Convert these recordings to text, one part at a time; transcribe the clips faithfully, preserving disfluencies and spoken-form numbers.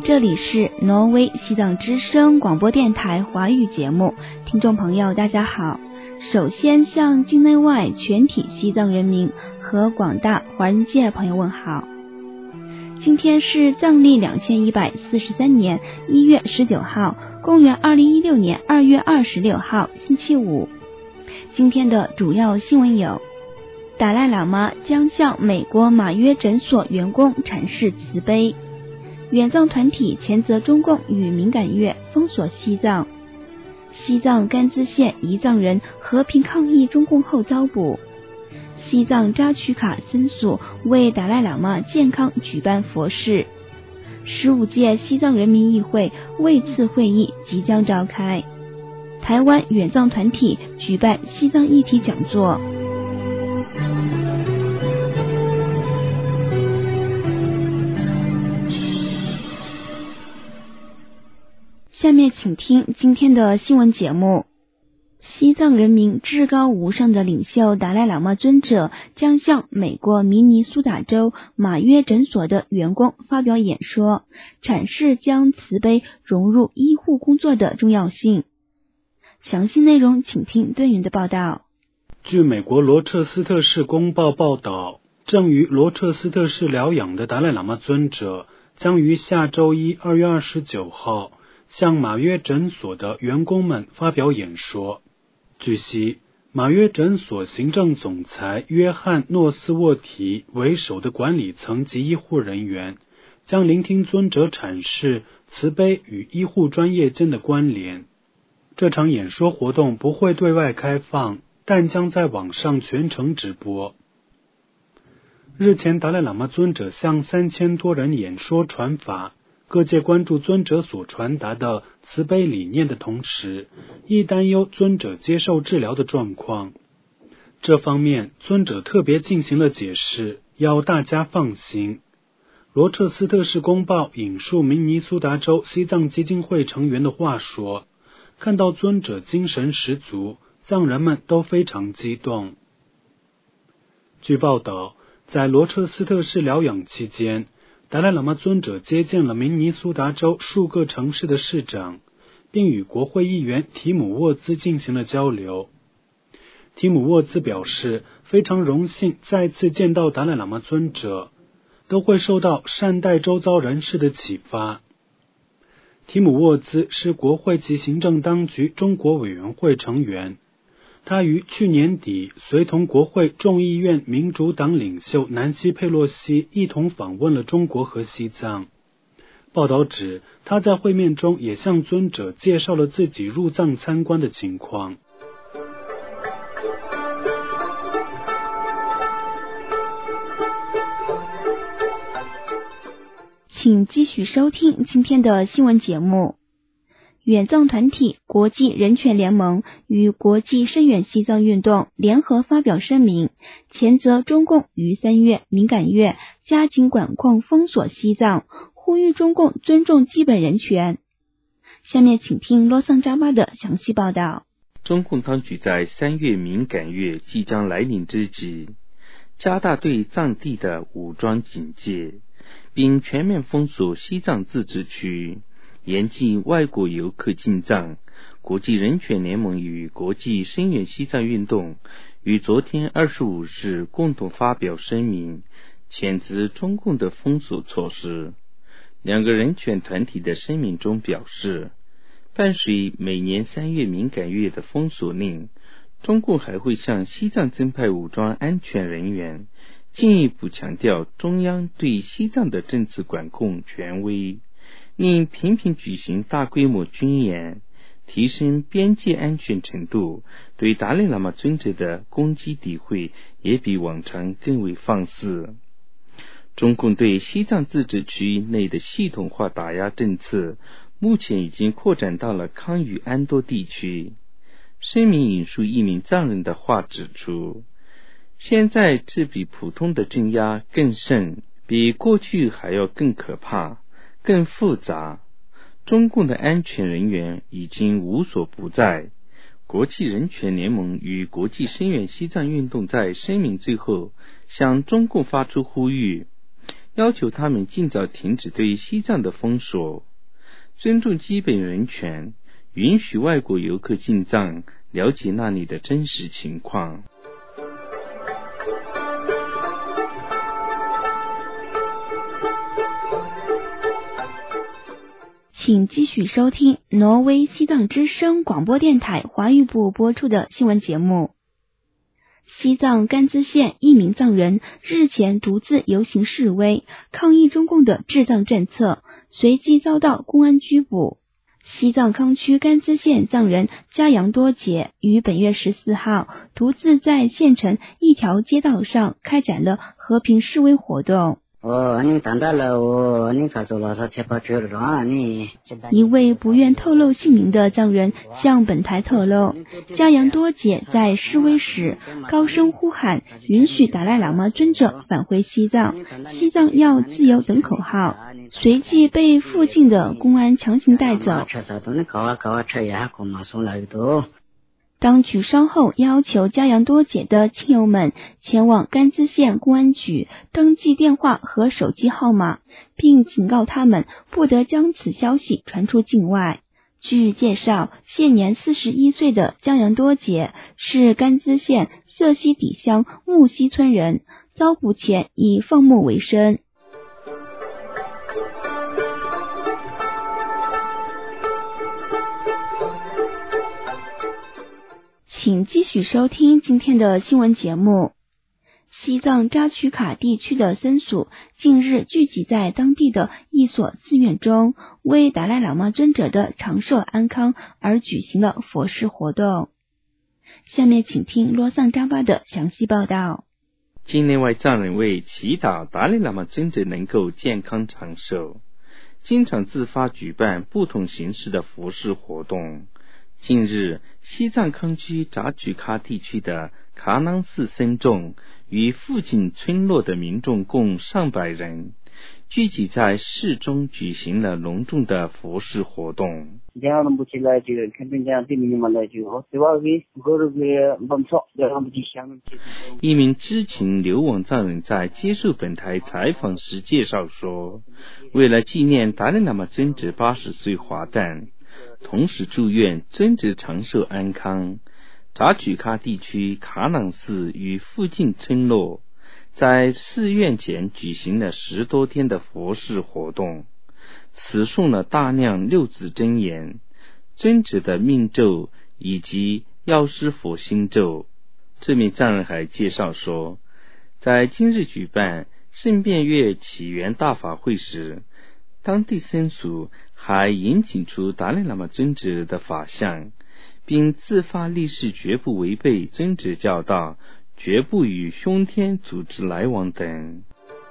这里是挪威西藏之声广播电台华语节目，听众朋友大家好。首先向境内外全体西藏人民和广大华人界朋友问好。今天是藏历两千一百四十三年一月十九号，公元二零一六年二月二十六号，星期五。今天的主要新闻有：达赖喇嘛将向美国马约诊所员工阐释慈悲；远藏团体谴责中共与敏感月封锁西藏；西藏甘孜县彝藏人和平抗议中共后遭捕；西藏扎曲卡僧俗为达赖喇嘛健康举办佛事；十五届西藏人民议会卫次会议即将召开；台湾远藏团体举办西藏议题讲座。下面请听今天的新闻节目。西藏人民至高无上的领袖达赖喇嘛尊者将向美国明尼苏达州马约诊所的员工发表演说，阐释将慈悲融入医护工作的重要性。详细内容请听对应的报道。 据美国罗彻斯特市公报报道，正于罗彻斯特市疗养的达赖喇嘛尊者将于下周一二月二十九号向马约诊所的员工们发表演说。据悉，马约诊所行政总裁约翰·诺斯沃提为首的管理层及医护人员将聆听尊者阐释慈悲与医护专业间的关联。这场演说活动不会对外开放，但将在网上全程直播。日前，达赖喇嘛尊者向三千多人演说传法，各界关注尊者所传达的慈悲理念的同时，亦担忧尊者接受治疗的状况。这方面，尊者特别进行了解释，要大家放心。罗彻斯特市公报引述明尼苏达州西藏基金会成员的话说，看到尊者精神十足，藏人们都非常激动。据报道，在罗彻斯特市疗养期间，达赖喇嘛尊者接见了明尼苏达州数个城市的市长，并与国会议员提姆沃兹进行了交流。提姆沃兹表示，非常荣幸再次见到达赖喇嘛尊者，都会受到善待周遭人士的启发。提姆沃兹是国会及行政当局中国委员会成员，他于去年底随同国会众议院民主党领袖南希·佩洛西一同访问了中国和西藏。报道指，他在会面中也向尊者介绍了自己入藏参观的情况。 请继续收听今天的新闻节目。远藏团体国际人权联盟与国际声援西藏运动联合发表声明，谴责中共于三月敏感月加紧管控封锁西藏，呼吁中共尊重基本人权。下面请听罗桑扎巴的详细报道。 中共当局在三月敏感月即将来临之际，加大对藏地的武装警戒，并全面封锁西藏自治区，严禁外国游客进藏。国际人权联盟与国际声援西藏运动于昨天二十五日共同发表声明，谴责中共的封锁措施。两个人权团体的声明中表示，伴随每年三月敏感月的封锁令，中共还会向西藏增派武装安全人员，进一步强调中央对西藏的政治管控权威，令频频举行大规模军演，提升边界安全程度，对达赖喇嘛尊者的攻击诋毁也比往常更为放肆。中共对西藏自治区内的系统化打压政策目前已经扩展到了康与安多地区。声明引述一名藏人的话指出，现在这比普通的镇压更甚，比过去还要更可怕，更复杂。中共的安全人员已经无所不在。国际人权联盟与国际声援西藏运动在声明最后向中共发出呼吁， 要求他们尽早停止对西藏的封锁，尊重基本人权，允许外国游客进藏，了解那里的真实情况。 请继续收听挪威西藏之声广播电台华语部播出的新闻节目。西藏甘孜县一名藏人日前独自游行示威，抗议中共的治藏政策，随即遭到公安拘捕。西藏康区甘孜县藏人加扬多杰于本月十四号独自在县城一条街道上开展了和平示威活动。一位不愿透露姓名的藏人向本台透露，加扬多杰在示威时高声呼喊允许达赖喇嘛尊者返回西藏，西藏要自由等口号，随即被附近的公安强行带走。当局稍后要求加扬多杰的亲友们前往甘孜县公安局登记电话和手机号码，并警告他们不得将此消息传出境外。据介绍，现年四十一岁的加扬多杰是甘孜县色西底乡木西村人，遭捕前以放牧为生。请继续收听今天的新闻节目。西藏扎曲卡地区的僧俗近日聚集在当地的一所寺院中，为达赖喇嘛尊者的长寿安康而举行了佛事活动。下面请听罗桑扎巴的详细报道。 境内外藏人为祈祷达赖喇嘛尊者能够健康长寿，经常自发举办不同形式的佛事活动。近日，西藏康区扎曲卡地区的卡囊寺僧众与附近村落的民众共上百人，聚集在市中举行了隆重的佛事活动。一名知情流亡藏人在接受本台采访时介绍说，为了纪念达赖喇嘛尊者八十岁华诞，同时祝愿尊者长寿安康，扎曲卡地区卡囊寺与附近村落在寺院前举行了十多天的佛事活动，词诵了大量六字真言、尊者的命咒以及药师佛心咒。这名藏人还介绍说，在今日举办圣变月起源大法会时，当地僧俗还引请出达赖喇嘛尊者的法相，并自发立誓绝不违背尊者教导，绝不与凶天组织来往等。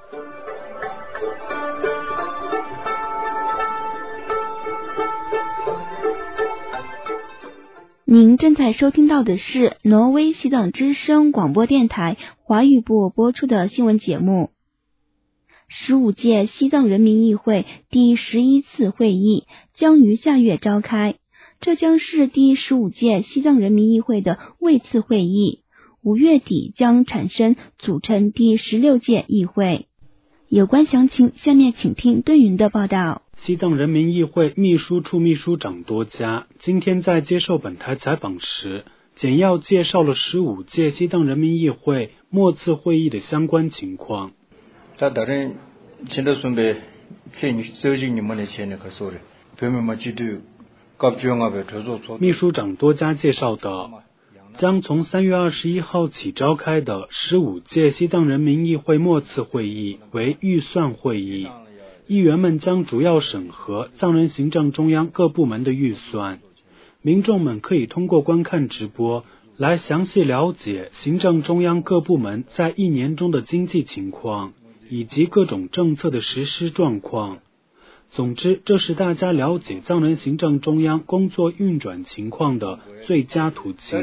您正在收听到的是挪威西藏之声广播电台华语部播出的新闻节目。十五届西藏人民议会第十一次会议将于下月召开，这将是第十五届西藏人民议会的位次会议，五月底将产生组成第十六届议会。有关详情，下面请听敦云的报道。 西藏人民议会秘书处秘书长多加今天在接受本台采访时，简要介绍了十五届西藏人民议会末次会议的相关情况。 자 다른 지난 선배 제 서진님만의 제네 가서래 배면마 지도 갑주영합에 저조 秘书长多加介绍的，将从三月二十一号起召开的十五届西藏人民议会末次会议为预算会议，议员们将主要审核藏人行政中央各部门的预算。民众们可以通过观看直播来详细了解行政中央各部门在一年中的经济情况以及各种政策的实施状况。总之，这是大家了解藏人行政中央工作运转情况的最佳途径。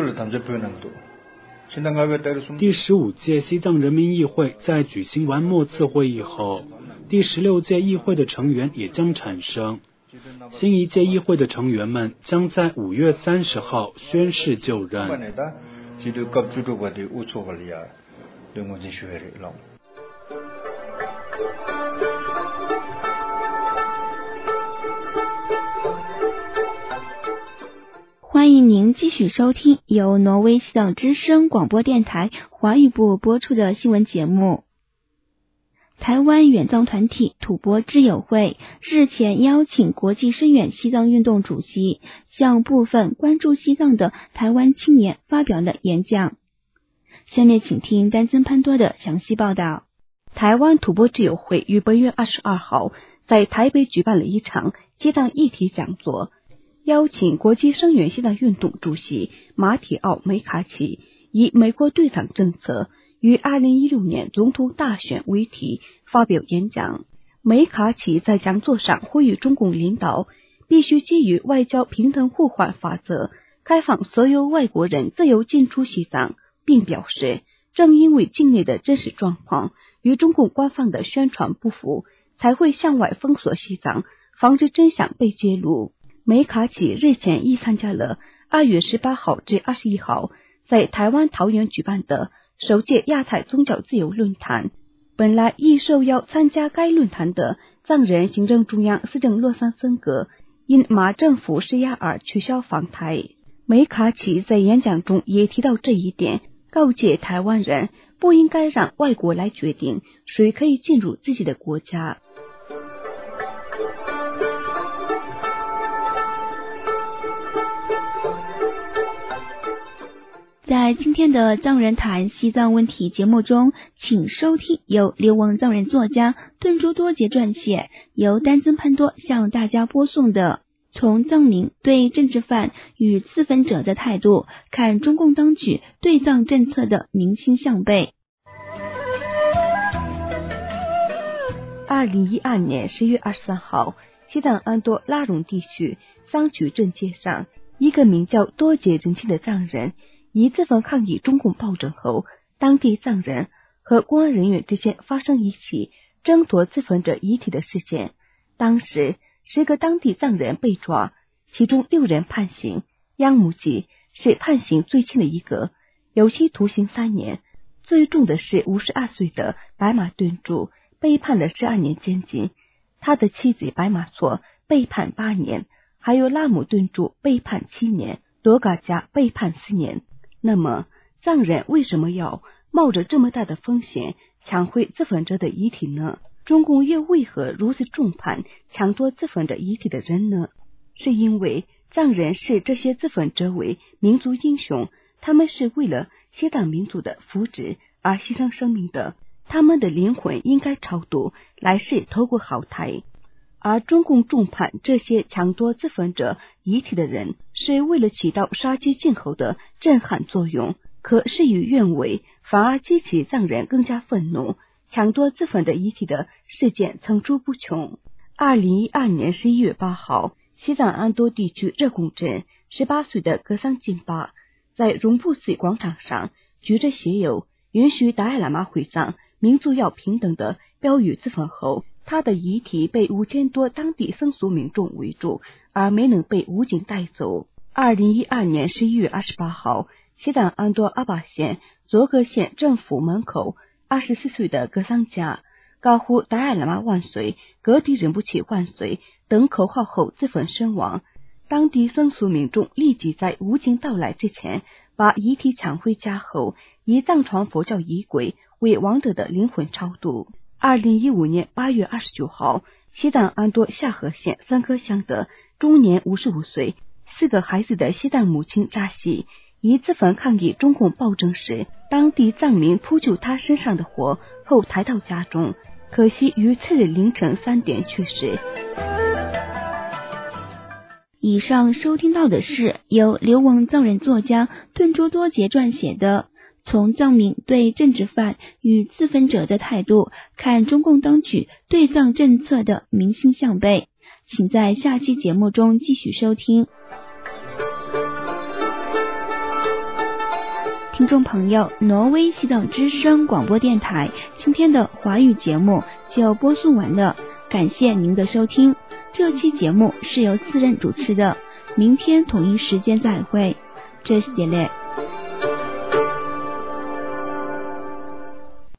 第十五届西藏人民议会在举行完末次会议后，第十六届议会的成员也将产生。新一届议会的成员们将在五月三十号宣誓就任。 欢迎您继续收听由挪威西藏之声广播电台华语部播出的新闻节目。台湾远藏团体吐蕃之友会日前邀请国际深远西藏运动主席向部分关注西藏的台湾青年发表了演讲。下面请听丹增潘多的详细报道。 台湾吐蕃之友会于本月二十二号在台北举办了一场西藏议题讲座，邀请国际声援西藏运动主席马提奥梅卡奇以美国对藏政策于二零一六年总统大选为题发表演讲。梅卡奇在讲座上呼吁中共领导必须基于外交平等互换法则，开放所有外国人自由进出西藏，并表示正因为境内的真实状况与中共官方的宣传不符，才会向外封锁西藏，防止真相被揭露。梅卡奇日前亦参加了二月十八号至二十一号在台湾桃园举办的首届亚太宗教自由论坛。本来亦受邀参加该论坛的藏人行政中央司政洛桑森格因马政府施压而取消访台。梅卡奇在演讲中也提到这一点，告诫台湾人不应该让外国来决定谁可以进入自己的国家。 在今天的藏人谈西藏问题节目中，请收听由流亡藏人作家顿珠多杰撰写，由丹增潘多向大家播送的从藏民对政治犯与自焚者的态度看中共当局对藏政策的明星相背。 二零一二年十月二十三号，西藏安多拉荣地区桑曲镇街上，一个名叫多杰真庆的藏人以自焚抗议中共暴政后，当地藏人和公安人员之间发生一起争夺自焚者遗体的事件。当时十个当地藏人被抓，其中六人判刑，央木吉是判刑最轻的一个，有期徒刑三年。最重的是五十二岁的白马顿珠，被判了十二年监禁，他的妻子白马错被判八年，还有拉姆顿珠被判七年，罗嘎加被判四年。那么藏人为什么要冒着这么大的风险抢回自焚者的遗体呢？中共又为何如此重判抢夺自焚者遗体的人呢？是因为藏人视这些自焚者为民族英雄，他们是为了西藏民族的福祉而牺牲生命的，他们的灵魂应该超度，来世投过好胎。而中共重判这些抢夺自焚者遗体的人，是为了起到杀鸡儆猴的震撼作用，可事与愿违，反而激起藏人更加愤怒，抢夺自焚者遗体的事件层出不穷。二零一二年十一月八号，西藏安多地区热贡镇十八岁的格桑金巴在荣布寺广场上举着写有允许达赖喇嘛会葬，民族要平等的标语自焚后，他的遗体被五千多当地僧俗民众围住，而没能被武警带走。二零一二年十一月二十八号，西藏安多阿巴县卓格县政府门口，二十四岁的格桑加高呼达赖喇嘛万岁，格迪仁波切万岁等口号后自焚身亡。当地僧俗民众立即在武警到来之前把遗体抢回家后，以藏传佛教仪轨为亡者的灵魂超度。二零一五年八月二十九号，西藏安多夏河县三棵乡的终年五十五岁、四个孩子的西藏母亲扎西，以自焚抗议中共暴政时，当地藏民扑救他身上的火后抬到家中，可惜于次日凌晨三点去世。 以上收听到的是由流亡藏人作家顿珠多杰撰写的从藏民对政治犯与自焚者的态度看中共当局对藏政策的明星相背，请在下期节目中继续收听。听众朋友，挪威西藏之声广播电台今天的华语节目就播送完了，感谢您的收听。这期节目是由次任主持的，明天同一时间再会，这是杰列。